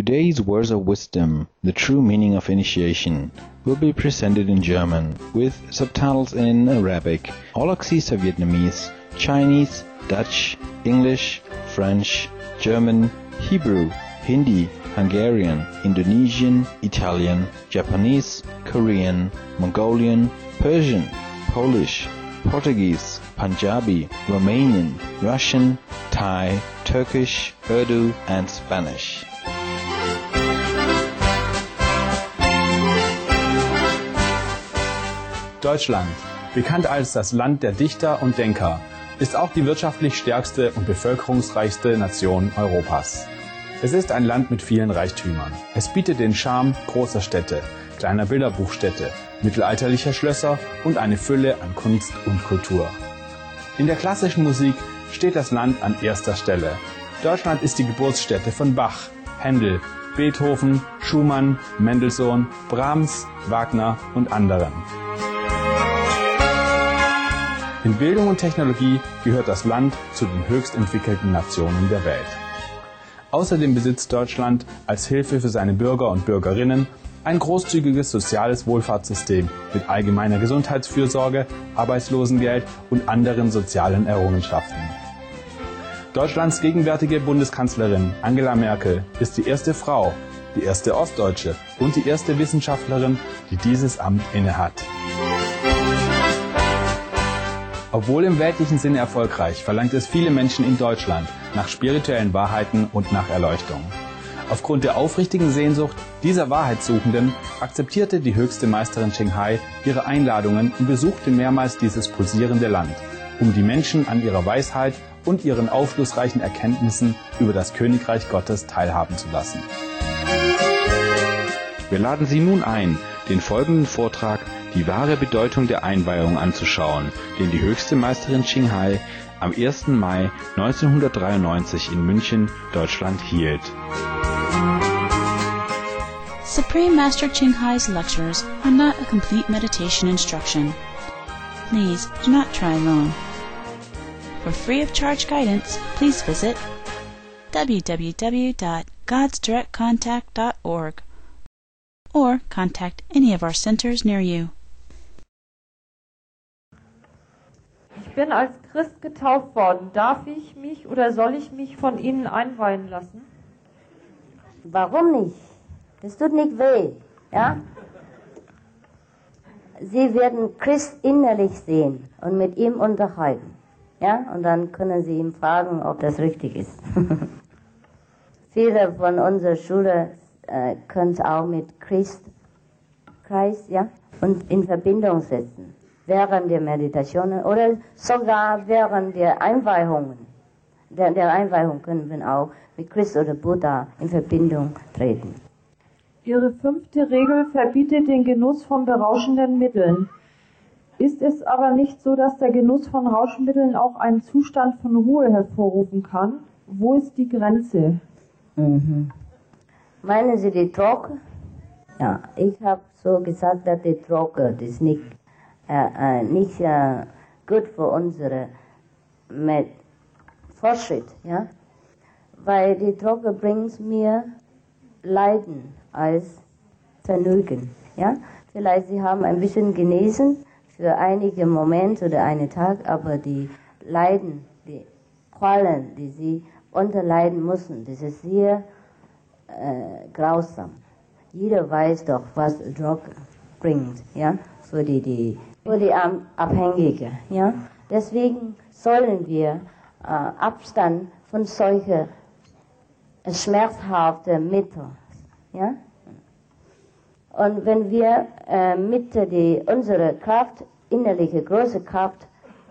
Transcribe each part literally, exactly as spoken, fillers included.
Today's words of wisdom, the true meaning of initiation, will be presented in German, with subtitles in Arabic, Aulacese Vietnamese, Chinese, Dutch, English, French, German, Hebrew, Hindi, Hungarian, Indonesian, Italian, Japanese, Korean, Mongolian, Persian, Polish, Portuguese, Punjabi, Romanian, Russian, Thai, Turkish, Urdu, and Spanish. Deutschland, bekannt als das Land der Dichter und Denker, ist auch die wirtschaftlich stärkste und bevölkerungsreichste Nation Europas. Es ist ein Land mit vielen Reichtümern. Es bietet den Charme großer Städte, kleiner Bilderbuchstädte, mittelalterlicher Schlösser und eine Fülle an Kunst und Kultur. In der klassischen Musik steht das Land an erster Stelle. Deutschland ist die Geburtsstätte von Bach, Händel, Beethoven, Schumann, Mendelssohn, Brahms, Wagner und anderen. In Bildung und Technologie gehört das Land zu den höchst entwickelten Nationen der Welt. Außerdem besitzt Deutschland als Hilfe für seine Bürger und Bürgerinnen ein großzügiges soziales Wohlfahrtssystem mit allgemeiner Gesundheitsfürsorge, Arbeitslosengeld und anderen sozialen Errungenschaften. Deutschlands gegenwärtige Bundeskanzlerin Angela Merkel ist die erste Frau, die erste Ostdeutsche und die erste Wissenschaftlerin, die dieses Amt innehat. Obwohl im weltlichen Sinne erfolgreich, verlangt es viele Menschen in Deutschland nach spirituellen Wahrheiten und nach Erleuchtung. Aufgrund der aufrichtigen Sehnsucht dieser Wahrheitssuchenden akzeptierte die höchste Meisterin Ching Hai ihre Einladungen und besuchte mehrmals dieses pulsierende Land, um die Menschen an ihrer Weisheit und ihren aufschlussreichen Erkenntnissen über das Königreich Gottes teilhaben zu lassen. Wir laden Sie nun ein, den folgenden Vortrag Die wahre Bedeutung der Einweihung anzuschauen, den die höchste Meisterin Ching Hai am ersten Mai neunzehnhundertdreiundneunzig in München, Deutschland hielt. Supreme Master Ching Hai's lectures are not a complete meditation instruction. Please do not try alone. For free of charge guidance, please visit w w w dot gods direct contact dot org or contact any of our centers near you. Ich bin als Christ getauft worden. Darf ich mich oder soll ich mich von Ihnen einweihen lassen? Warum nicht? Das tut nicht weh, ja? Sie werden Christ innerlich sehen und mit ihm unterhalten, ja? Und dann können Sie ihn fragen, ob das richtig ist. Viele von unserer Schule äh, können auch mit Christ, Christ, ja, und in Verbindung setzen. Während der Meditationen oder sogar während der Einweihungen. Der, der Einweihung können wir auch mit Christ oder Buddha in Verbindung treten. Ihre fünfte Regel verbietet den Genuss von berauschenden Mitteln. Ist es aber nicht so, dass der Genuss von Rauschmitteln auch einen Zustand von Ruhe hervorrufen kann? Wo ist die Grenze? Mhm. Meinen Sie die Droge? Ja, ich habe so gesagt, dass die Droge das ist nicht Äh, äh, nicht äh, gut für unsere mit Fortschritt, ja, weil die Droge bringt mir Leiden als Vergnügen, ja. Vielleicht Sie haben ein bisschen genesen für einige Momente oder einen Tag, aber die Leiden, die Qualen, die Sie unterleiden müssen, das ist sehr äh, grausam. Jeder weiß doch, was Droge bringt, ja, für die die für die Abhängige, ja. Deswegen sollen wir äh, Abstand von solchen äh, schmerzhaften Mitteln, ja. Und wenn wir äh, mit die, unsere Kraft, innerliche große Kraft,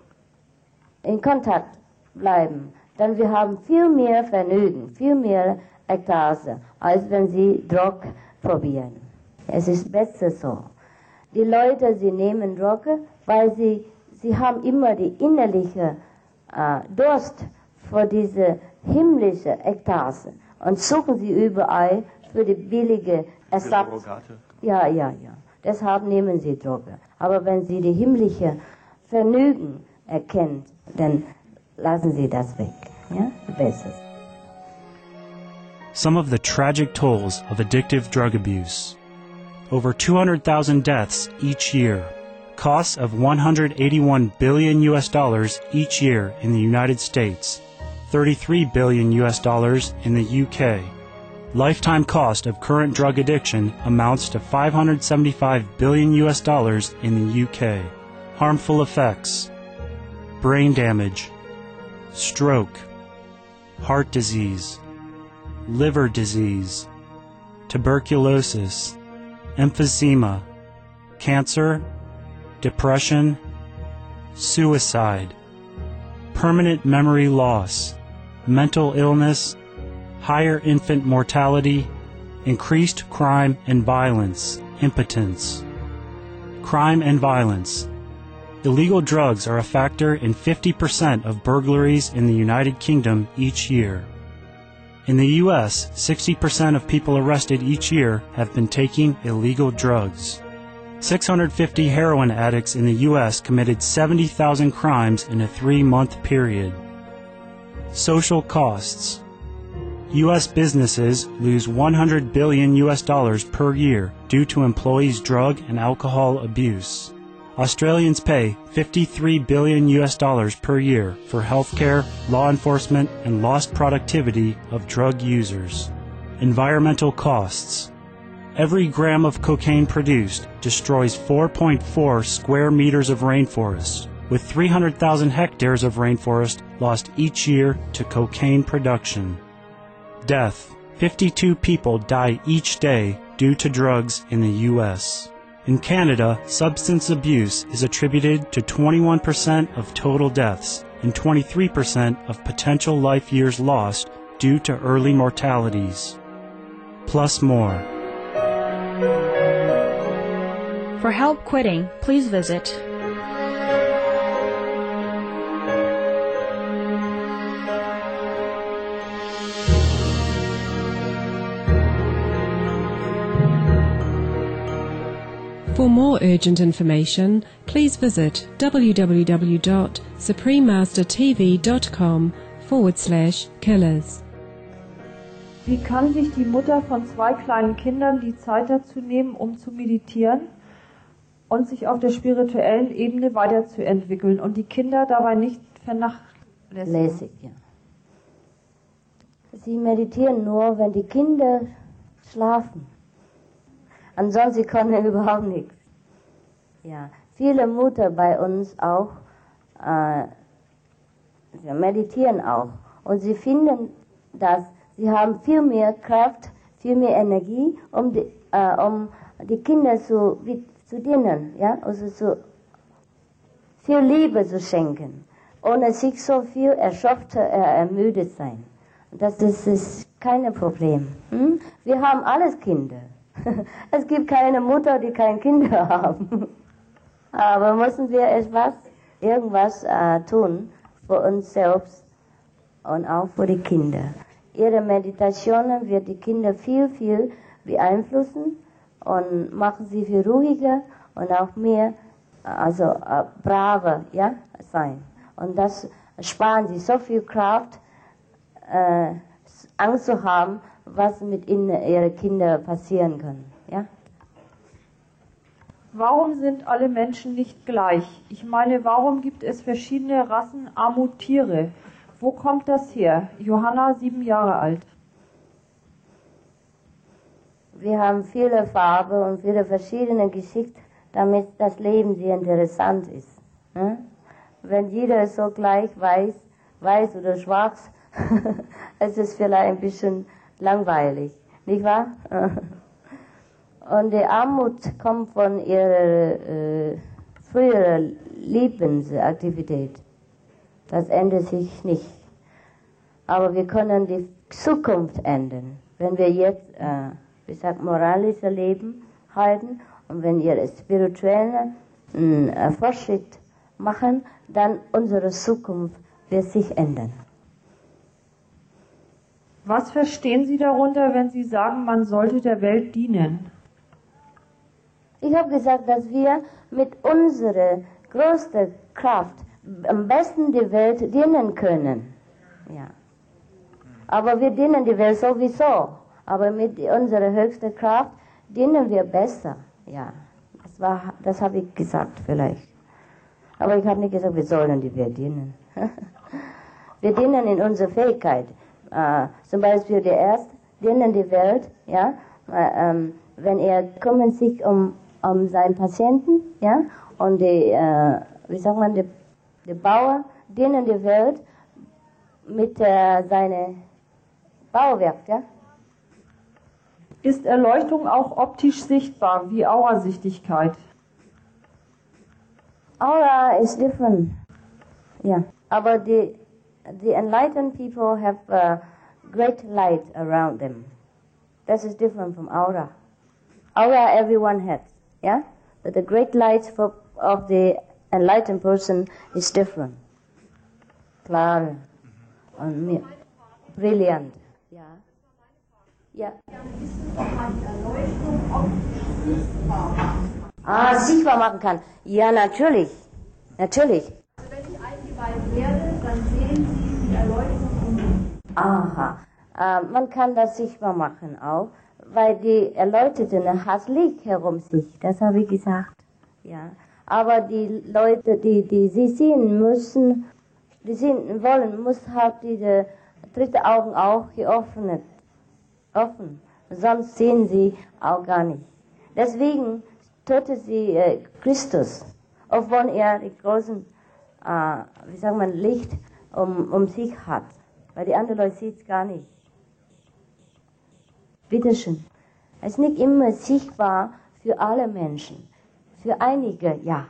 in Kontakt bleiben, dann wir haben viel mehr Vergnügen, viel mehr Ekstase, als wenn sie Droge probieren. Es ist besser so. Die Leute, sie nehmen Droge, weil sie, sie haben immer die innerliche äh, Durst vor diese himmlische Ekstase und suchen sie überall für die billige Ersatz. Ja, ja, ja. Deshalb nehmen sie Droge. Aber wenn sie die himmlische Vergnügen erkennen, dann lassen sie das weg. Ja, besser. some of the tragic tolls of addictive drug abuse. Over two hundred thousand deaths each year. Costs of one hundred eighty-one billion U S dollars each year in the United States. thirty-three billion U S dollars in the U K. Lifetime cost of current drug addiction amounts to five hundred seventy-five billion U S dollars in the U K. Harmful effects: brain damage, stroke, heart disease, liver disease, tuberculosis, emphysema, cancer, depression, suicide, permanent memory loss, mental illness, higher infant mortality, increased crime and violence, impotence. Crime and violence. Illegal drugs are a factor in fifty percent of burglaries in the United Kingdom each year. In the U S, sixty percent of people arrested each year have been taking illegal drugs. six hundred fifty heroin addicts in the U S committed seventy thousand crimes in a three-month period. Social costs. U S businesses lose one hundred billion U S dollars per year due to employees' drug and alcohol abuse. Australians pay fifty-three billion U S dollars per year for healthcare, law enforcement, and lost productivity of drug users. Environmental costs. Every gram of cocaine produced destroys four point four square meters of rainforest, with three hundred thousand hectares of rainforest lost each year to cocaine production. Death. fifty-two people die each day due to drugs in the U S. In Canada, substance abuse is attributed to twenty-one percent of total deaths and twenty-three percent of potential life years lost due to early mortalities. Plus more. For help quitting, please visit For more urgent information, please visit www.suprememastertv.com forward slash killers. Wie kann sich die Mutter von zwei kleinen Kindern die Zeit dazu nehmen, um zu meditieren und sich auf der spirituellen Ebene weiterzuentwickeln und die Kinder dabei nicht vernachlässigen? Ja. Sie meditieren nur, wenn die Kinder schlafen. Ansonsten können überhaupt nichts. Ja, viele Mütter bei uns auch äh, meditieren auch. Und sie finden, dass sie haben viel mehr Kraft, viel mehr Energie, um die, äh, um die Kinder zu, wie, zu dienen, ja, also zu viel Liebe zu schenken, ohne sich so viel erschöpft, äh, ermüdet sein. Das ist, ist kein Problem. Hm? Wir haben alles Kinder. Es gibt keine Mutter, die keine Kinder haben. Aber müssen wir etwas, irgendwas äh, tun für uns selbst und auch für die Kinder. Ihre Meditationen wird die Kinder viel, viel beeinflussen und machen sie viel ruhiger und auch mehr, also äh, braver, ja, sein. Und das sparen sie so viel Kraft, äh, Angst zu haben, was mit ihnen, ihre Kinder passieren kann. Ja? Warum sind alle Menschen nicht gleich? Ich meine, warum gibt es verschiedene Rassen, Armut, Tiere? Wo kommt das her? Johanna, sieben Jahre alt. Wir haben viele Farben und viele verschiedene Geschichten, damit das Leben sehr interessant ist. Ne? Wenn jeder so gleich weiß, weiß oder schwarz, es ist vielleicht ein bisschen langweilig, nicht wahr? Und die Armut kommt von ihrer äh, früheren Lebensaktivität. Das ändert sich nicht. Aber wir können die Zukunft ändern, wenn wir jetzt, äh, wie gesagt, moralisches Leben halten und wenn wir spirituelle äh, Fortschritt machen, dann unsere Zukunft wird sich ändern. Was verstehen Sie darunter, wenn Sie sagen, man sollte der Welt dienen? Ich habe gesagt, dass wir mit unserer größten Kraft am besten die Welt dienen können. Ja. Aber wir dienen die Welt sowieso. Aber mit unserer höchsten Kraft dienen wir besser. Ja, das, war, das habe ich gesagt vielleicht. Aber ich habe nicht gesagt, wir sollen die Welt dienen. Wir dienen in unserer Fähigkeit. Äh, zum Beispiel der Arzt dienen die Welt, ja, äh, ähm, wenn er kümmert sich um, um seinen Patienten, ja, und die, äh, wie sagt man, die, die Bauer dienen die Welt mit äh, seinem Bauwerk, ja. Ist Erleuchtung auch optisch sichtbar, wie Aurasichtigkeit? Aura is different, yeah. Aber die The enlightened people have a great light around them. That is different from aura. Aura everyone has, yeah? But the great light for, of the enlightened person is different. Klar und mir. Brilliant. Ja. Ja. Ah, sichtbar machen kann. Ja, natürlich. Natürlich. Dann sehen Sie die Erleuchtung in mir. Aha. Äh, man kann das sichtbar machen auch, weil die Erleuchteten hat Licht herum sich, das habe ich gesagt. Ja. Aber die Leute, die, die sie sehen müssen, die sehen wollen, muss halt diese dritte Augen auch geöffnet, offen. Sonst sehen sie auch gar nicht. Deswegen tötet sie äh, Christus, obwohl er die großen Uh, wie sagt man, Licht um, um sich hat. Weil die anderen Leute sehen es gar nicht. Bitte schön. Es ist nicht immer sichtbar für alle Menschen. Für einige, ja.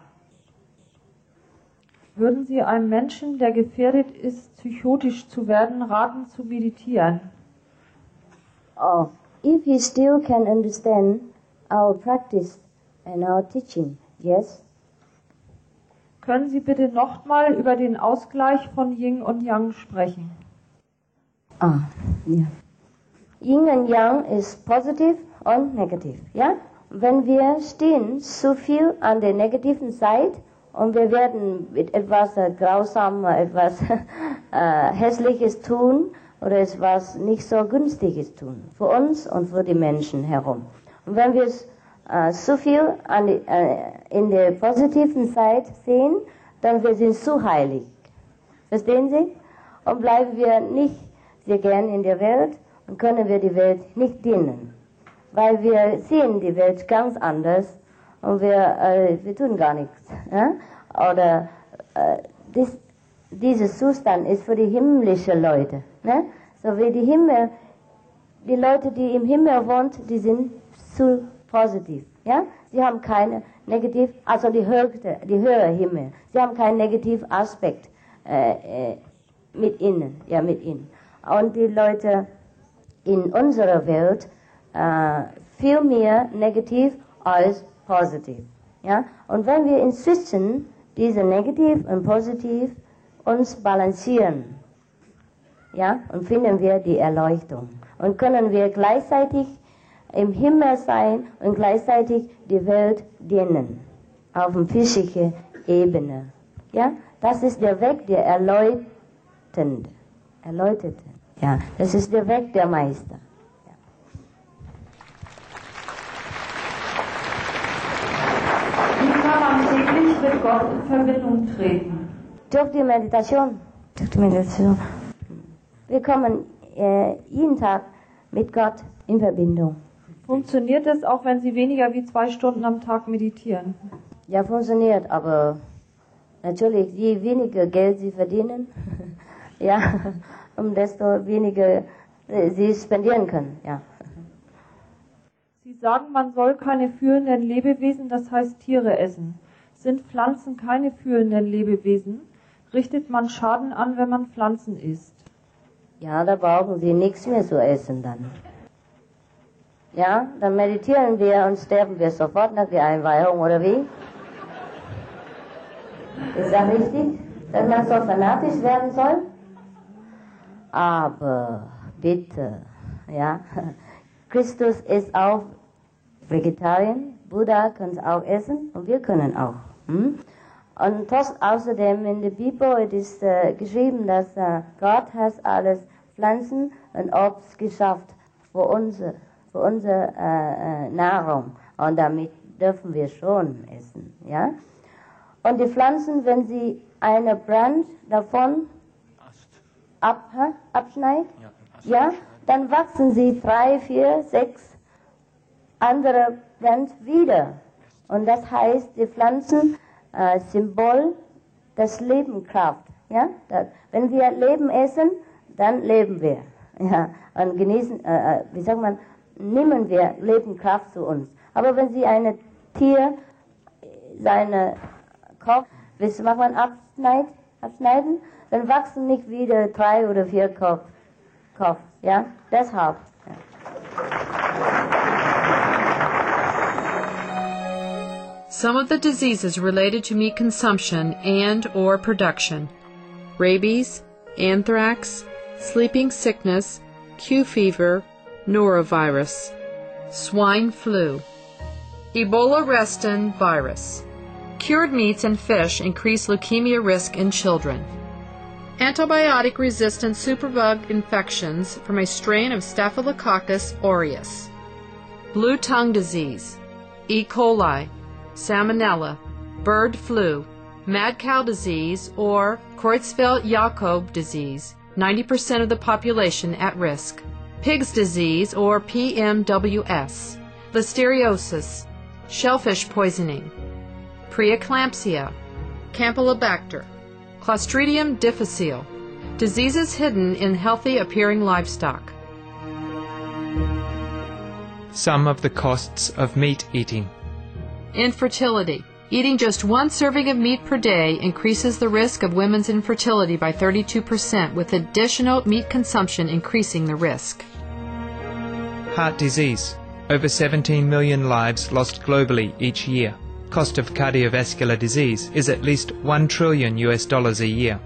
Würden Sie einem Menschen, der gefährdet ist, psychotisch zu werden, raten zu meditieren? Oh, if he still can understand our practice and our teaching, yes. Können Sie bitte nochmal über den Ausgleich von Yin und Yang sprechen? Ah, ja. Yin und Yang ist positiv und negativ, ja? Wenn wir stehen zu viel an der negativen Seite und wir werden mit etwas äh, Grausames, etwas äh, Hässliches tun oder etwas nicht so Günstiges tun, für uns und für die Menschen herum. Und wenn wir es Uh, zu viel an die, uh, in der positiven Seite sehen, dann wir sind zu heilig. Verstehen Sie? Und bleiben wir nicht sehr gern in der Welt und können wir die Welt nicht dienen. Weil wir sehen die Welt ganz anders und wir, uh, wir tun gar nichts. Ja? Oder uh, dies, dieser Zustand ist für die himmlischen Leute. Ne? So wie die Himmel, die Leute, die im Himmel wohnen, die sind zu positiv, ja? Sie haben keine negativ, also die höchste, die höhere Himmel. Sie haben keinen negativen Aspekt äh, äh, mit ihnen, ja, mit ihnen. Und die Leute in unserer Welt äh, viel mehr negativ als positiv, ja? Und wenn wir inzwischen diese negativ und positiv uns balancieren, ja, und finden wir die Erleuchtung und können wir gleichzeitig im Himmel sein und gleichzeitig die Welt dienen, auf der physischen Ebene. Ja, das ist der Weg der Erleuchteten. Erleuchteten. Ja, das ist der Weg der Meister. Ja. Wie kann man täglich mit Gott in Verbindung treten? Durch die Meditation. Durch die Meditation. Wir kommen äh, jeden Tag mit Gott in Verbindung. Funktioniert es auch, wenn Sie weniger wie zwei Stunden am Tag meditieren? Ja, funktioniert, aber natürlich, je weniger Geld Sie verdienen, ja, um desto weniger Sie spendieren können, ja. Sie sagen, man soll keine fühlenden Lebewesen, das heißt Tiere, essen. Sind Pflanzen keine fühlenden Lebewesen? Richtet man Schaden an, wenn man Pflanzen isst? Ja, da brauchen Sie nichts mehr zu essen dann. Ja, dann meditieren wir und sterben wir sofort nach der Einweihung, oder wie? Ist das richtig, dass man so fanatisch werden soll? Aber bitte, ja, Christus ist auch Vegetarier, Buddha kann auch essen und wir können auch. Hm? Und das außerdem in der Bibel ist äh, geschrieben, dass äh, Gott hat alles Pflanzen und Obst geschafft für unsere, für unsere äh, Nahrung. Und damit dürfen wir schon essen. Ja? Und die Pflanzen, wenn sie einen Brand davon ab, abschneidet, ja, dann wachsen sie drei, vier, sechs andere Brand wieder. Und das heißt, die Pflanzen äh, Symbol des Lebenskraft. Ja? Das, wenn wir Leben essen, dann leben wir. Ja? Und genießen, äh, wie sagt man, nehmen wir Lebenskraft zu uns. Aber wenn Sie ein Tier seine Kopf, was macht man, abschneid, abschneiden, dann wachsen nicht wieder drei oder vier Kopf. Kopf ja? Deshalb. Ja. Some of the diseases related to meat consumption and or production: rabies, anthrax, sleeping sickness, Q fever, norovirus, swine flu, Ebola restin virus. Cured meats and fish increase leukemia risk in children. Antibiotic-resistant superbug infections from a strain of Staphylococcus aureus. Blue tongue disease, E. coli, Salmonella, bird flu, mad cow disease, or Creutzfeldt-Jakob disease, ninety percent of the population at risk. Pig's disease, or P M W S, listeriosis, shellfish poisoning, preeclampsia, Campylobacter, Clostridium difficile, diseases hidden in healthy-appearing livestock. Some of the costs of meat eating. Infertility. Eating just one serving of meat per day increases the risk of women's infertility by thirty-two percent, with additional meat consumption increasing the risk. Heart disease. Over seventeen million lives lost globally each year. Cost of cardiovascular disease is at least one trillion U S dollars a year.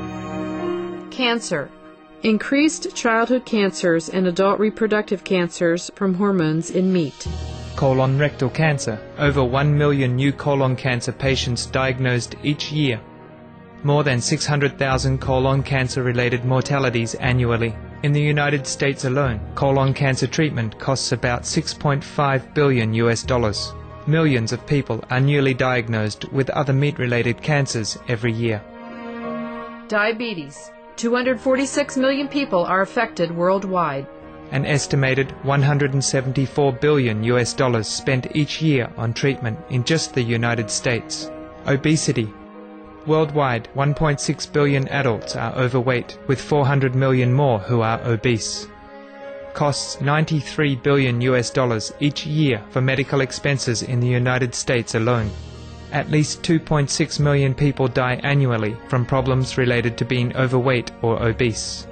Cancer. Increased childhood cancers and adult reproductive cancers from hormones in meat. Colon rectal cancer. Over one million new colon cancer patients diagnosed each year. More than six hundred thousand colon cancer-related mortalities annually. In the United States alone, colon cancer treatment costs about six point five billion U S dollars. Millions of people are newly diagnosed with other meat-related cancers every year. Diabetes. two hundred forty-six million people are affected worldwide. An estimated one hundred seventy-four billion U S dollars spent each year on treatment in just the United States. Obesity. Worldwide, one point six billion adults are overweight, with four hundred million more who are obese. Costs ninety-three billion U S dollars each year for medical expenses in the United States alone. At least two point six million people die annually from problems related to being overweight or obese.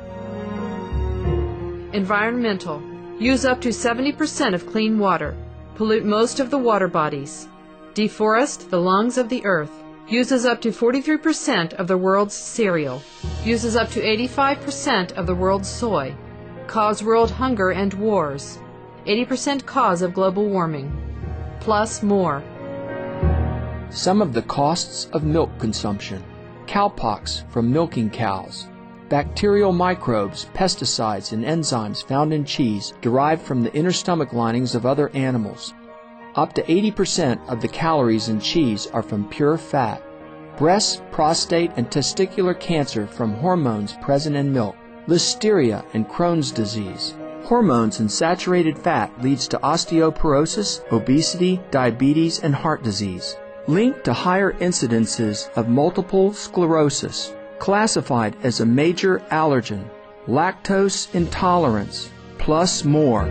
Environmental. Use up to seventy percent of clean water. Pollute most of the water bodies. Deforest the lungs of the earth. Uses up to forty-three percent of the world's cereal. Uses up to eighty-five percent of the world's soy. Cause world hunger and wars. eighty percent cause of global warming. Plus more. Some of the costs of milk consumption. Cowpox from milking cows. Bacterial microbes, pesticides, and enzymes found in cheese derived from the inner stomach linings of other animals. Up to eighty percent of the calories in cheese are from pure fat. Breast, prostate, and testicular cancer from hormones present in milk. Listeria and Crohn's disease. Hormones in saturated fat leads to osteoporosis, obesity, diabetes, and heart disease. Linked to higher incidences of multiple sclerosis. Classified as a major allergen. Lactose intolerance. Plus more.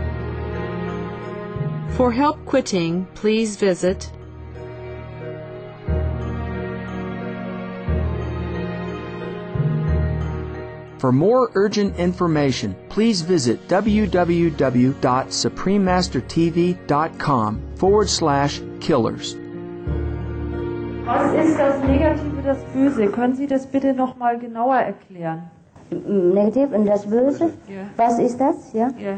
For help quitting, please visit For more urgent information, please visit www.suprememastertv.com forward slash killers. Was ist das Negative, das Böse? Können Sie das bitte noch mal genauer erklären? Negativ und das Böse? Ja. Was ist das? Ja. Ja.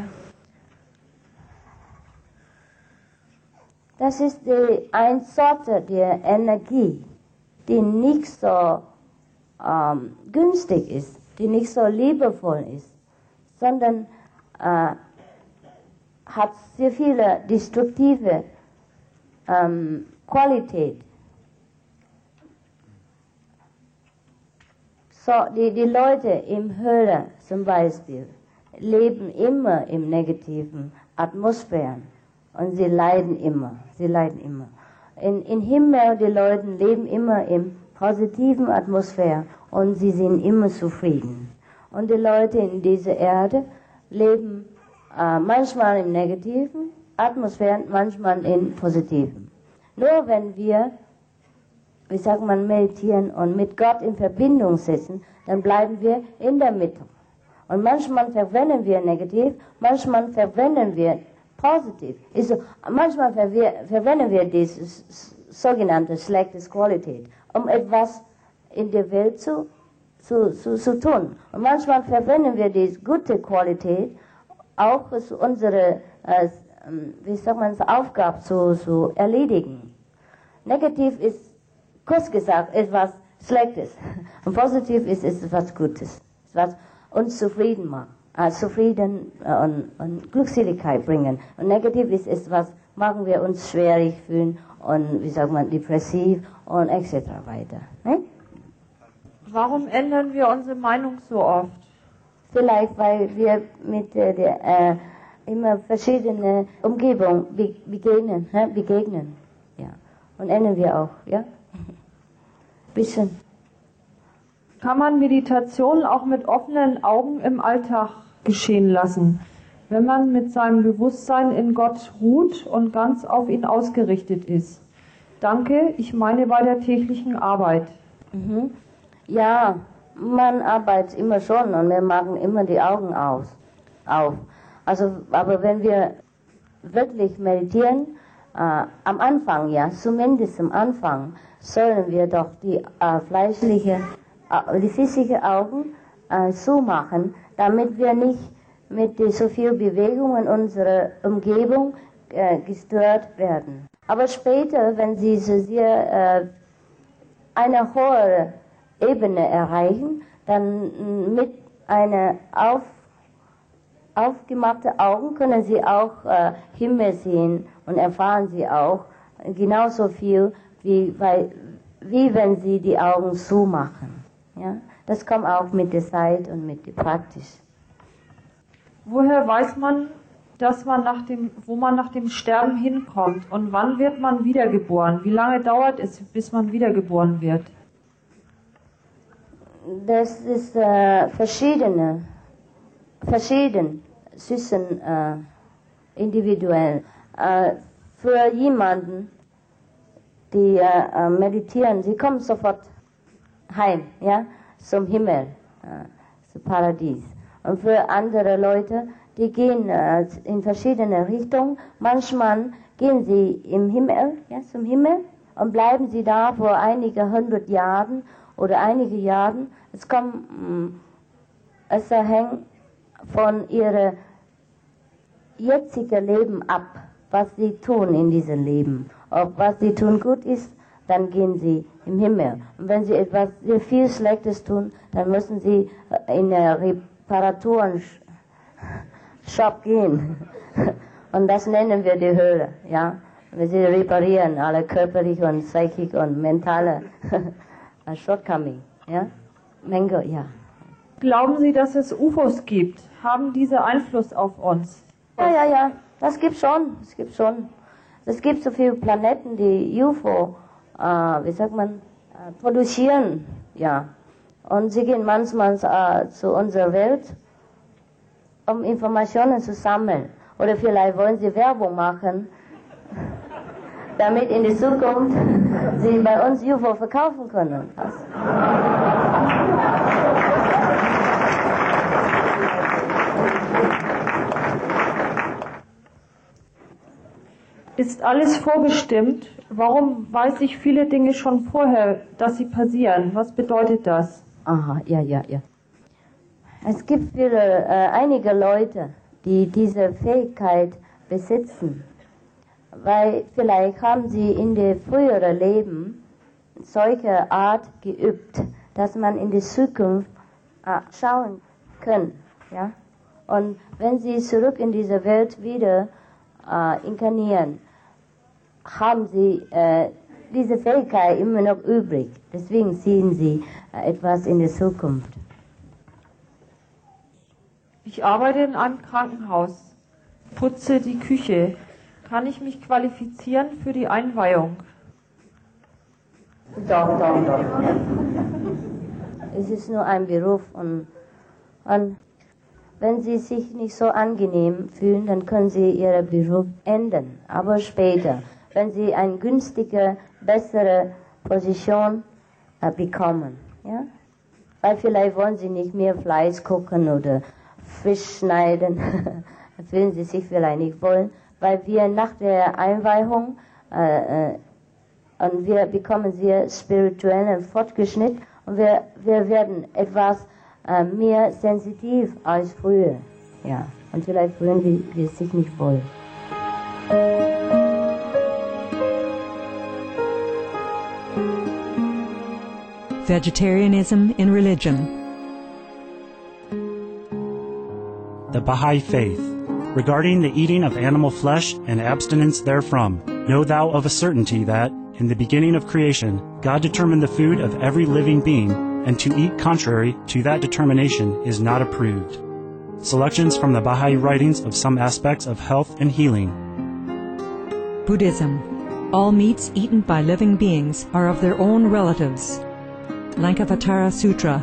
Das ist die, eine Sorte der Energie, die nicht so ähm, günstig ist, die nicht so liebevoll ist. sondern äh, hat sehr viele destruktive ähm, Qualität. So, die, die Leute im Hölle zum Beispiel leben immer im negativen Atmosphären und sie leiden immer, sie leiden immer. In, in Himmel, die Leute leben immer im positiven Atmosphäre und sie sind immer zufrieden. Und die Leute in dieser Erde leben äh, manchmal im negativen Atmosphären, manchmal in positiven. Nur wenn wir, wie sagt man, meditieren und mit Gott in Verbindung setzen, dann bleiben wir in der Mitte. Und manchmal verwenden wir negativ, manchmal verwenden wir positiv. Also, manchmal verwe- verwenden wir diese sogenannte schlechte Qualität, um etwas in der Welt zu, zu, zu, zu tun. Und manchmal verwenden wir diese gute Qualität auch zu unserer, äh, wie sagt man, Aufgabe zu, zu erledigen. Negativ ist, kurz gesagt, etwas Schlechtes. Und positiv ist, ist etwas Gutes, was uns zufrieden macht, äh, zufrieden und, und Glückseligkeit bringen. Und negativ ist etwas, machen wir uns schwierig fühlen und, wie sagt man, depressiv und et cetera weiter. Ne? Warum ändern wir unsere Meinung so oft? Vielleicht, weil wir mit äh, der äh, immer verschiedene Umgebung be- begegnen, hä? begegnen, ja. Und ändern wir auch, ja. Bisschen. Kann man Meditation auch mit offenen Augen im Alltag geschehen lassen, wenn man mit seinem Bewusstsein in Gott ruht und ganz auf ihn ausgerichtet ist? Danke, ich meine bei der täglichen Arbeit. Mhm. Ja, man arbeitet immer schon und wir machen immer die Augen aus, auf. Also, aber wenn wir wirklich meditieren, äh, am Anfang, ja, zumindest am Anfang, sollen wir doch die äh, fleischliche, äh, die physische Augen äh, so machen, damit wir nicht mit so viel Bewegung in unserer Umgebung äh, gestört werden. Aber später, wenn sie so sehr äh, eine hohe Ebene erreichen, dann mit einer auf, aufgemachten Augen können sie auch äh, Himmel sehen und erfahren sie auch genauso viel, wie, weil, wie wenn sie die Augen zumachen. Ja? Das kommt auch mit der Zeit und mit der Praxis. Woher weiß man, dass man nach dem, wo man nach dem Sterben hinkommt und wann wird man wiedergeboren? Wie lange dauert es, bis man wiedergeboren wird? Das ist äh, verschiedene, verschieden, zwischen äh, individuell. Äh, für jemanden, die äh, meditieren, sie kommen sofort heim, ja, zum Himmel, äh, zum Paradies. Und für andere Leute, die gehen äh, in verschiedene Richtungen. Manchmal gehen sie im Himmel, ja, zum Himmel und bleiben sie da vor einige hundert Jahren oder einige Jahren. Es kommt, es hängt von ihrem jetzigen Leben ab, was sie tun in diesem Leben. Ob was sie tun gut ist, dann gehen sie im Himmel. Und wenn sie etwas sehr viel Schlechtes tun, dann müssen sie in der Reparaturenshop gehen. Und das nennen wir die Hölle, ja. Wir sie reparieren, alle körperliche und psychische und mentale Shortcoming, ja. Menge, ja. Glauben Sie, dass es U F Os gibt? Haben diese Einfluss auf uns? Ja, ja, ja, das gibt schon, es gibt schon. Es gibt so viele Planeten, die U F O, äh, wie sagt man, äh, produzieren, ja. Und sie gehen manchmal äh, zu unserer Welt, um Informationen zu sammeln. Oder vielleicht wollen sie Werbung machen, damit in der Zukunft sie bei uns U F O verkaufen können. Das. Ist alles vorbestimmt? Warum weiß ich viele Dinge schon vorher, dass sie passieren? Was bedeutet das? Aha, ja, ja, ja. Es gibt viele, äh, einige Leute, die diese Fähigkeit besitzen, weil vielleicht haben sie in der früheren Leben solche Art geübt, dass man in die Zukunft äh, schauen kann, ja, Und wenn sie zurück in diese Welt wieder äh, inkarnieren, haben sie äh, diese Fähigkeit immer noch übrig. Deswegen sehen sie äh, etwas in der Zukunft. Ich arbeite in einem Krankenhaus, putze die Küche. Kann ich mich qualifizieren für die Einweihung? Doch, doch, doch. Es ist nur ein Beruf und, und wenn Sie sich nicht so angenehm fühlen, dann können Sie Ihren Beruf ändern. Aber später, wenn Sie eine günstige, bessere Position äh, bekommen. Ja? Weil vielleicht wollen Sie nicht mehr Fleisch kochen oder Fisch schneiden. Das würden Sie sich vielleicht nicht wollen. Weil wir nach der Einweihung äh, äh, und wir bekommen sehr spirituellen Fortgeschnitt und wir, wir werden etwas äh, mehr sensitiv als früher. Ja, und vielleicht fühlen wir, wir sich nicht wohl. Vegetarianism in religion. The Baha'i Faith. Regarding the eating of animal flesh and abstinence therefrom, know thou of a certainty that, in the beginning of creation, God determined the food of every living being, and to eat contrary to that determination is not approved. Selections from the Baha'i writings of some aspects of health and healing. Buddhism. All meats eaten by living beings are of their own relatives. Lankavatara Sutra.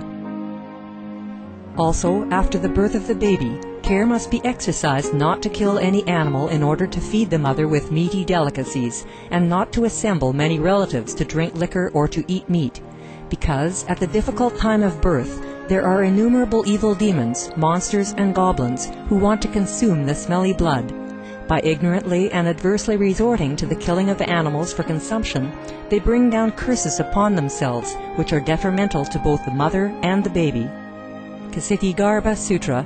Also, after the birth of the baby, care must be exercised not to kill any animal in order to feed the mother with meaty delicacies, and not to assemble many relatives to drink liquor or to eat meat, because at the difficult time of birth there are innumerable evil demons, monsters, and goblins who want to consume the smelly blood. By ignorantly and adversely resorting to the killing of animals for consumption, they bring down curses upon themselves, which are detrimental to both the mother and the baby. Ksitigarbha Sutra.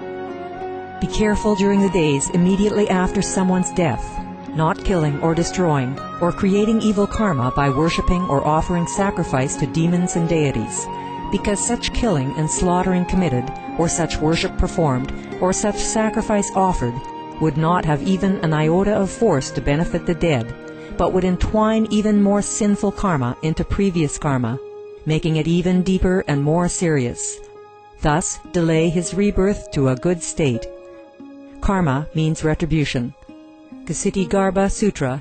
Be careful during the days immediately after someone's death, not killing or destroying, or creating evil karma by worshipping or offering sacrifice to demons and deities, because such killing and slaughtering committed, or such worship performed, or such sacrifice offered, would not have even an iota of force to benefit the dead, but would entwine even more sinful karma into previous karma, making it even deeper and more serious. Thus delay his rebirth to a good state. Karma means retribution. Ksitigarbha Sutra.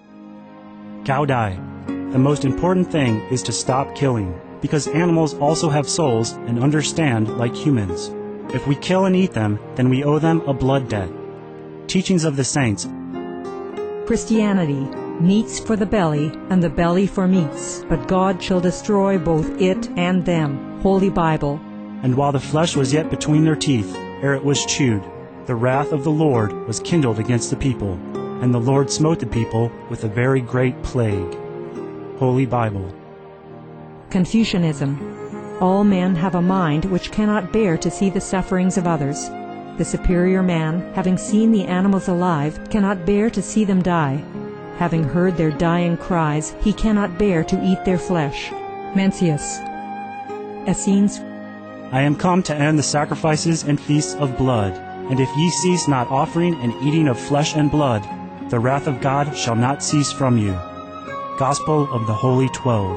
Gaudai. The most important thing is to stop killing, because animals also have souls and understand like humans. If we kill and eat them, then we owe them a blood debt. Teachings of the Saints. Christianity. Meats for the belly, and the belly for meats, but God shall destroy both it and them. Holy Bible. And while the flesh was yet between their teeth, ere it was chewed, the wrath of the Lord was kindled against the people, and the Lord smote the people with a very great plague. Holy Bible. Confucianism. All men have a mind which cannot bear to see the sufferings of others. The superior man, having seen the animals alive, cannot bear to see them die. Having heard their dying cries, he cannot bear to eat their flesh. Mencius. Essenes. I am come to end the sacrifices and feasts of blood, and if ye cease not offering and eating of flesh and blood, the wrath of God shall not cease from you. Gospel of the Holy Twelve.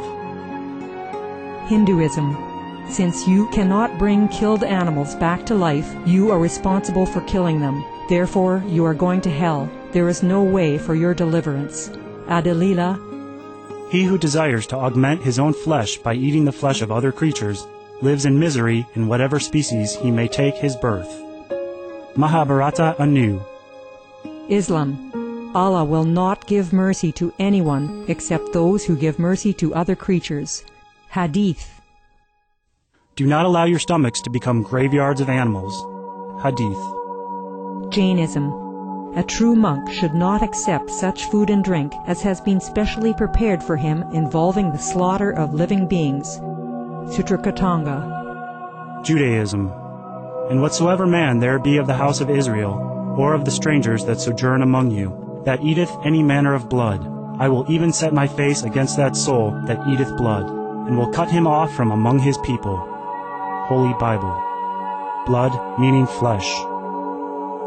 Hinduism. Since you cannot bring killed animals back to life, you are responsible for killing them. Therefore, you are going to hell. There is no way for your deliverance. Adalila. He who desires to augment his own flesh by eating the flesh of other creatures lives in misery in whatever species he may take his birth. Mahabharata anew. Islam. Allah will not give mercy to anyone except those who give mercy to other creatures. Hadith. Do not allow your stomachs to become graveyards of animals. Hadith. Jainism. A true monk should not accept such food and drink as has been specially prepared for him involving the slaughter of living beings. Sutrakatanga. Judaism. And whatsoever man there be of the house of Israel, or of the strangers that sojourn among you, that eateth any manner of blood, I will even set my face against that soul that eateth blood, and will cut him off from among his people. Holy Bible. Blood meaning flesh.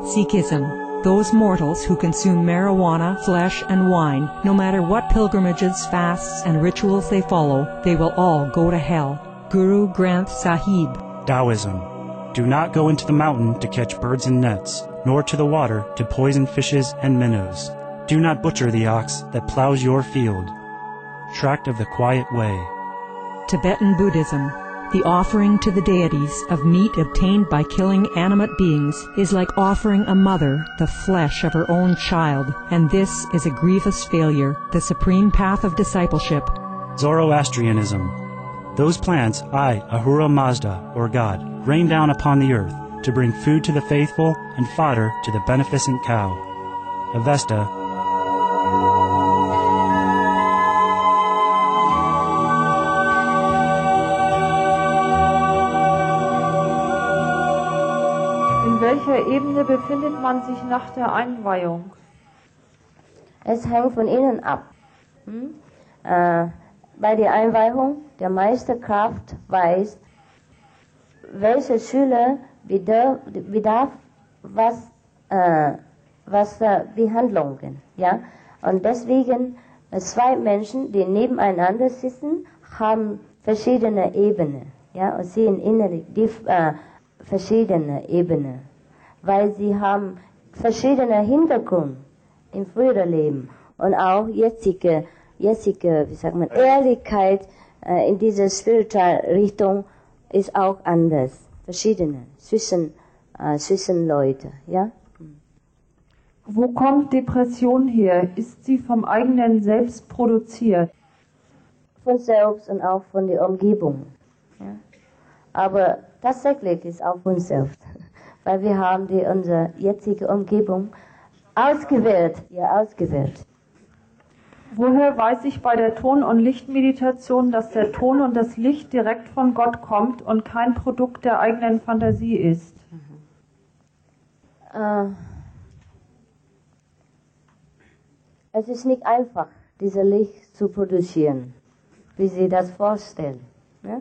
Sikhism. Those mortals who consume marijuana, flesh, and wine, no matter what pilgrimages, fasts, and rituals they follow, they will all go to hell. Guru Granth Sahib. Taoism. Do not go into the mountain to catch birds and nets, nor to the water to poison fishes and minnows. Do not butcher the ox that plows your field. Tract of the Quiet Way. Tibetan Buddhism. The offering to the deities of meat obtained by killing animate beings is like offering a mother the flesh of her own child, and this is a grievous failure, the supreme path of discipleship. Zoroastrianism. Those plants I, Ahura Mazda, or God, rain down upon the earth to bring food to the faithful and fodder to the beneficent cow. Avesta. In welcher Ebene befindet man sich nach der Einweihung? Es hängt von innen ab. Hm? Äh, bei der Einweihung, der Meisterkraft weiß, welche Schüler bedarf, bedarf was, äh, was äh, Behandlungen. Ja? Und deswegen, äh, zwei Menschen, die nebeneinander sitzen, haben verschiedene Ebenen. Ja? Und sehen innerlich die, äh, verschiedene Ebenen, weil sie haben verschiedene Hintergrund im früheren Leben und auch jetzige, jetzige, wie sagt man, Ehrlichkeit äh, in dieser spirituellen Richtung ist auch anders, verschiedene zwischen äh, zwischen Leute, ja. Wo kommt Depression her? Ist sie vom eigenen Selbst produziert? Von selbst und auch von der Umgebung. Ja? Aber tatsächlich ist auch von selbst, weil wir haben die unsere jetzige Umgebung ausgewählt, ja ausgewählt. Woher weiß ich bei der Ton- und Lichtmeditation, dass der Ton und das Licht direkt von Gott kommt und kein Produkt der eigenen Fantasie ist? Mhm. Äh, es ist nicht einfach, dieses Licht zu produzieren, wie Sie das vorstellen. Ja?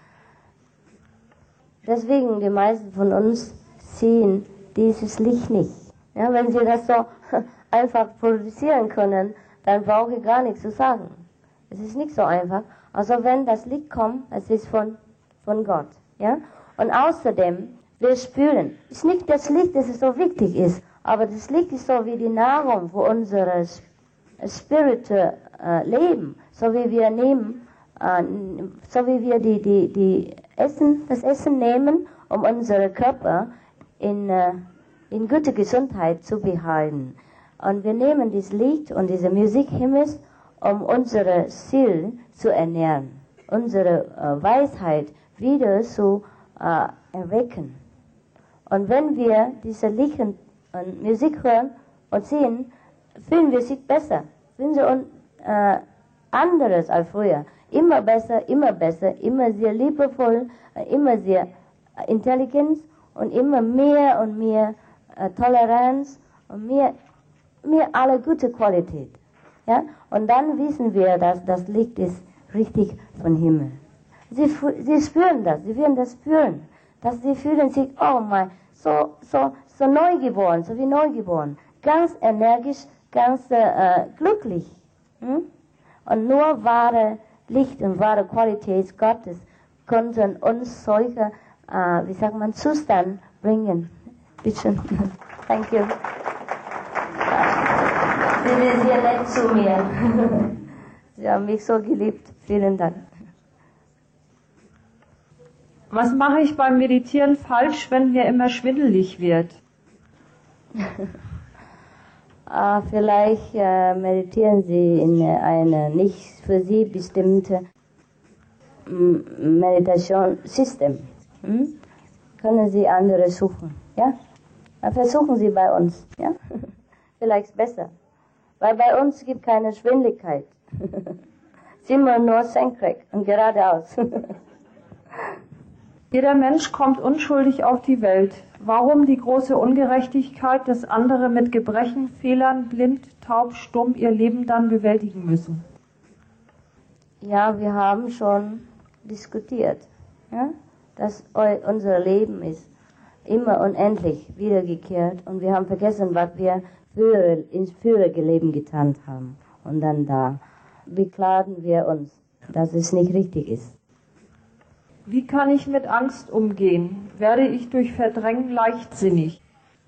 Deswegen, die meisten von uns sehen dieses Licht nicht. Ja, wenn sie das so einfach produzieren können, dann brauche ich gar nichts zu sagen. Es ist nicht so einfach. Also wenn das Licht kommt, es ist von, von Gott. Ja? Und außerdem, wir spüren, es ist nicht das Licht, das so wichtig ist, aber das Licht ist so wie die Nahrung für unser spirituelles äh, Leben. So wie wir nehmen, äh, so wie wir die, die, die Essen, das Essen nehmen, um unseren Körper in, äh, in gute Gesundheit zu behalten. Und wir nehmen dieses Licht und diese Musikhimmels, um unsere Seele zu ernähren, unsere äh, Weisheit wieder zu äh, erwecken. Und wenn wir diese Licht und Musik hören und sehen, fühlen wir sich besser, fühlen wir uns äh, anderes als früher. Immer besser, immer besser, immer sehr liebevoll, immer sehr intelligent und immer mehr und mehr äh, Toleranz und mehr, mehr alle gute Qualität. Ja? Und dann wissen wir, dass das Licht ist richtig vom Himmel. Sie, sie spüren das, sie werden das spüren, dass sie fühlen sich, oh mein, so, so, so neugeboren, so wie neugeboren, ganz energisch, ganz äh, glücklich. Hm? Und nur wahre Licht und wahre Qualität Gottes konnten uns solche, äh, wie sagt man, Zustand bringen. Bitte. Thank you. Sie sind sehr nett zu mir. Sie haben mich so geliebt. Vielen Dank. Was mache ich beim Meditieren falsch, wenn mir immer schwindelig wird? äh, vielleicht äh, meditieren Sie in eine nicht für Sie bestimmte Meditationssystem. Hm? Können Sie andere suchen, ja? Dann versuchen Sie bei uns, ja? Vielleicht besser. Weil bei uns gibt keine Schwindeligkeit. Sind wir nur senkrecht und geradeaus. Jeder Mensch kommt unschuldig auf die Welt. Warum die große Ungerechtigkeit, dass andere mit Gebrechen, Fehlern, blind, taub, stumm ihr Leben dann bewältigen müssen? Ja, wir haben schon diskutiert, ja, dass unser Leben ist immer unendlich wiedergekehrt und wir haben vergessen, was wir früher, ins frühere Leben getan haben. Und dann da beklagen wir uns, dass es nicht richtig ist. Wie kann ich mit Angst umgehen? Werde ich durch Verdrängen leichtsinnig?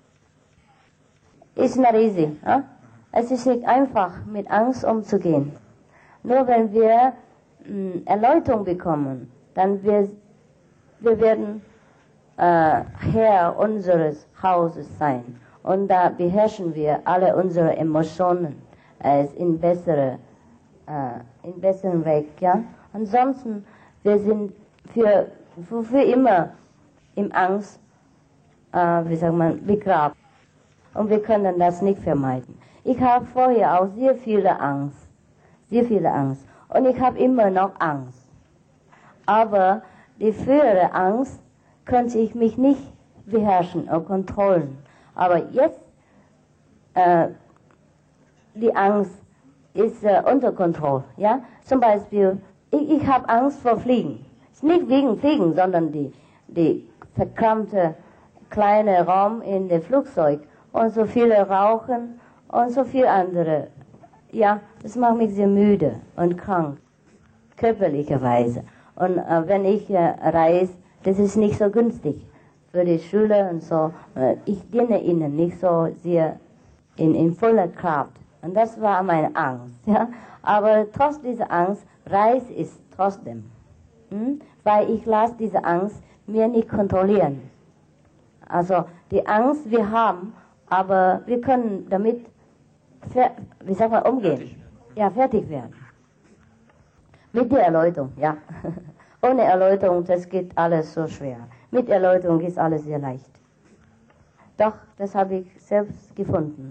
Ist nicht easy. Ja? Es ist nicht einfach, mit Angst umzugehen. Nur wenn wir mh, Erleuchtung bekommen, dann wir, wir werden äh, Herr unseres Hauses sein. Und da beherrschen wir alle unsere Emotionen äh, in bessere, äh, in besseren Weg. Ja? Ansonsten, wir sind für, für, für immer im Angst, äh, wie sagt man, begraben. Und wir können das nicht vermeiden. Ich habe vorher auch sehr viele Angst, sehr viele Angst. Und ich habe immer noch Angst. Aber die frühere Angst könnte ich mich nicht beherrschen oder kontrollieren. Aber jetzt, äh, die Angst ist äh, unter Kontrolle. Ja? Zum Beispiel, ich, ich habe Angst vor Fliegen. Es ist nicht wegen Fliegen, sondern die, die verkrampfte kleine Raum in dem Flugzeug und so viele Rauchen und so viel andere. Ja, das macht mich sehr müde und krank, körperlicherweise. Und äh, wenn ich äh, reise, das ist nicht so günstig für die Schüler und so. Äh, ich diene ihnen nicht so sehr in, in voller Kraft. Und das war meine Angst. Ja? Aber trotz dieser Angst, reise ich trotzdem. Hm? Weil ich lasse diese Angst mir nicht kontrollieren. Also die Angst wir haben, aber wir können damit, wie sagt man, umgehen. Fertig. Ja, fertig werden. Mit der Erleuchtung, ja. Ohne Erleuchtung, das geht alles so schwer. Mit Erleuchtung ist alles sehr leicht. Doch, das habe ich selbst gefunden.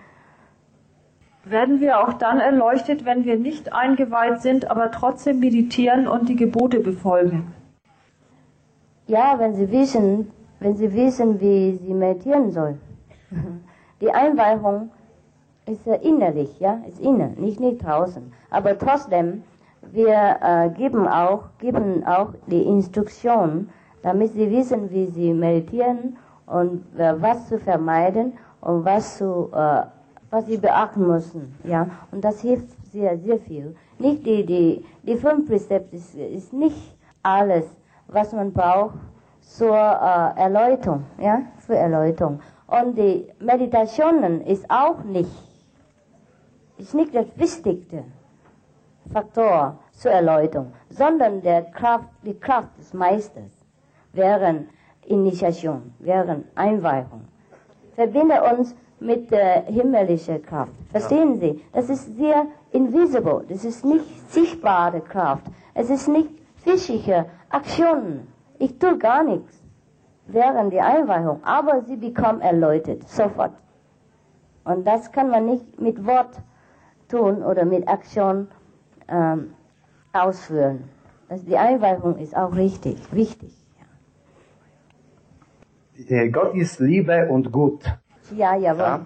Werden wir auch dann erleuchtet, wenn wir nicht eingeweiht sind, aber trotzdem meditieren und die Gebote befolgen? Ja, wenn Sie wissen, wenn Sie wissen, wie Sie meditieren sollen. Die Einweihung ist äh, innerlich, ja, ist innen, nicht, nicht draußen. Aber trotzdem, wir äh, geben, auch, geben auch die Instruktion, damit Sie wissen, wie Sie meditieren und äh, was zu vermeiden und was, zu, äh, was Sie beachten müssen. Ja? Und das hilft sehr, sehr viel. Nicht die, die, die fünf Präzepte ist, ist nicht alles, was man braucht zur äh, Erleuchtung, ja, für Erleuchtung. Und die Meditationen ist auch nicht, ist nicht der wichtigste Faktor zur Erleuchtung, sondern der Kraft, die Kraft des Meisters während Initiation, während Einweihung. Verbinde uns mit der himmlischen Kraft. Verstehen Sie? Das ist sehr invisible, das ist nicht sichtbare Kraft. Es ist nicht physische Aktionen. Ich tue gar nichts während der Einweihung, aber sie bekommen erleuchtet, sofort. Und das kann man nicht mit Wort tun oder mit Aktion ähm, ausführen. Also die Einweihung ist auch richtig, wichtig. Ja. Gott ist Liebe und gut. Ja, jawohl. Ja.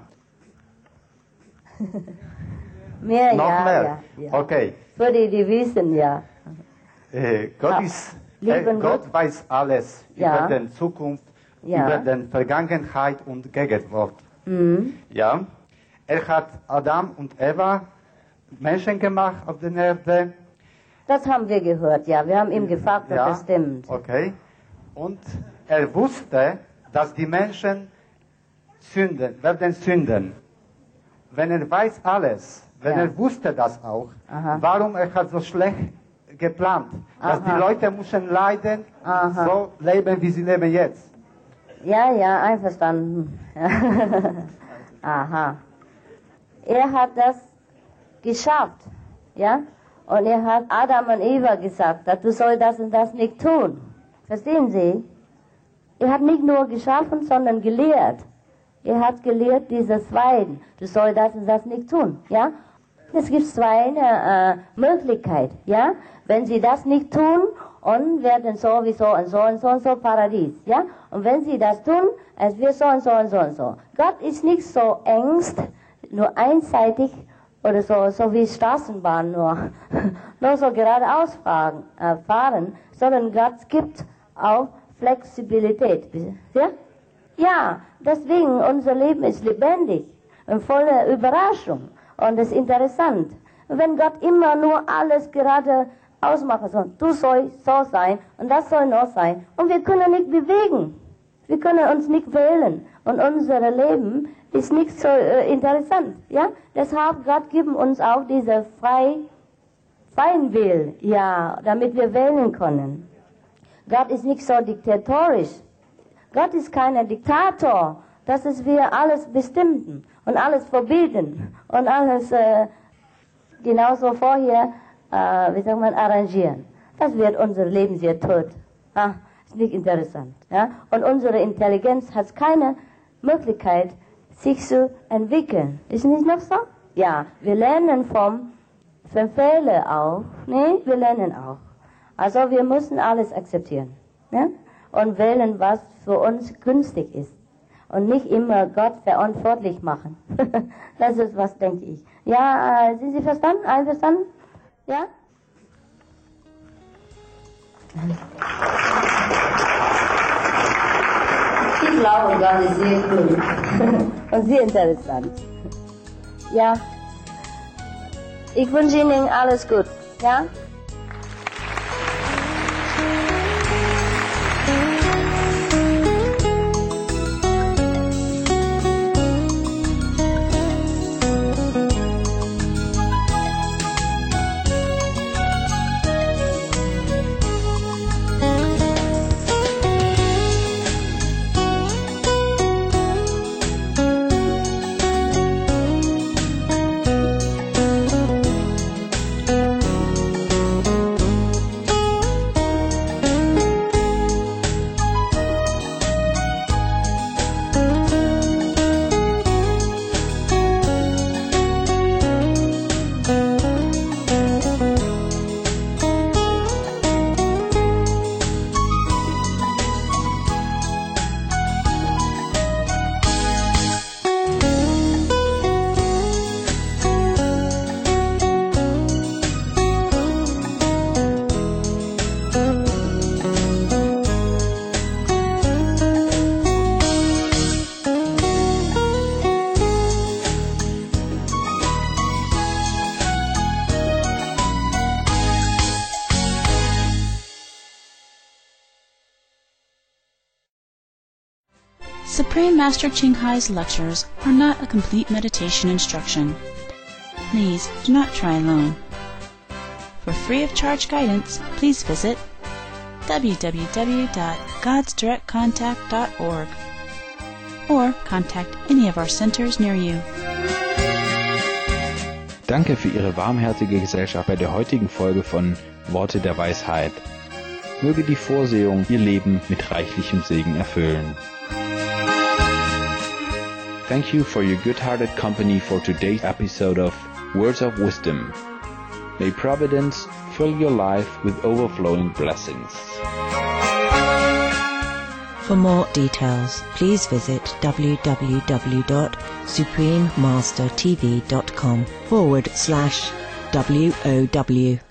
mehr, Noch ja, mehr? Ja, ja. Okay. Für die, die wissen, ja. Äh, Gott ja. ist Äh, Gott weiß alles ja. über die Zukunft, ja. über die Vergangenheit und Gegenwart. Mhm. Ja? Er hat Adam und Eva Menschen gemacht auf der Erde. Das haben wir gehört, ja. Wir haben ihm gefragt, ob ja. das stimmt. Okay. Und er wusste, dass die Menschen sünden, werden sünden. Wenn er weiß alles, wenn ja. er wusste das auch, Aha. warum er hat so schlecht geplant, dass Aha. die Leute müssen leiden, Aha. so leben, wie sie leben jetzt. Ja, ja, einverstanden. Aha. Er hat das geschafft, ja? Und er hat Adam und Eva gesagt, dass du sollst das und das nicht tun. Verstehen Sie? Er hat nicht nur geschaffen, sondern gelehrt. Er hat gelehrt dieses Weiden. Du sollst das und das nicht tun, ja? Es gibt zwei äh, Möglichkeiten, ja? Wenn sie das nicht tun, und werden sowieso und so und so und so Paradies, ja? Und wenn sie das tun, es wird so und so und so und so. Gott ist nicht so ängst, nur einseitig oder so, so wie Straßenbahn nur, nur so geradeaus fahren, äh, fahren, sondern Gott gibt auch Flexibilität, ja? Ja, deswegen, unser Leben ist lebendig und voller Überraschung und ist interessant. Wenn Gott immer nur alles gerade ausmachen soll, du sollst so sein und das soll noch sein, und wir können nicht bewegen, wir können uns nicht wählen und unser Leben ist nicht so äh, interessant. Ja? Deshalb Gott gibt uns auch diese frei, freien Willen, ja, damit wir wählen können. Gott ist nicht so diktatorisch. Gott ist kein Diktator, dass es wir alles bestimmen und alles verbieten und alles äh, genauso vorher, äh, wie sagt man, arrangieren. Das wird unser Leben sehr tot. Ah, ist nicht interessant. Ja? Und unsere Intelligenz hat keine Möglichkeit, sich zu entwickeln. Ist nicht noch so? Ja, wir lernen vom, vom Fehler auch. Nee, wir lernen auch. Also wir müssen alles akzeptieren. Ja? Und wählen, was für uns günstig ist. Und nicht immer Gott verantwortlich machen. Das ist, was denke ich. Ja, äh, sind Sie verstanden? Einverstanden? Ja? Ich glaube, Gott ist sehr gut. Und sehr interessant. Ja. Ich wünsche Ihnen alles gut. Ja? Supreme Master Ching Hai's lectures are not a complete meditation instruction. Please do not try alone. For free of charge guidance, please visit w w w dot gods direct contact dot org or contact any of our centers near you. Danke für Ihre warmherzige Gesellschaft bei der heutigen Folge von Worte der Weisheit. Möge die Vorsehung Ihr Leben mit reichlichem Segen erfüllen. Thank you for your good-hearted company for today's episode of Words of Wisdom. May Providence fill your life with overflowing blessings. For more details, please visit w w w dot supreme master t v dot com forward slash W O W.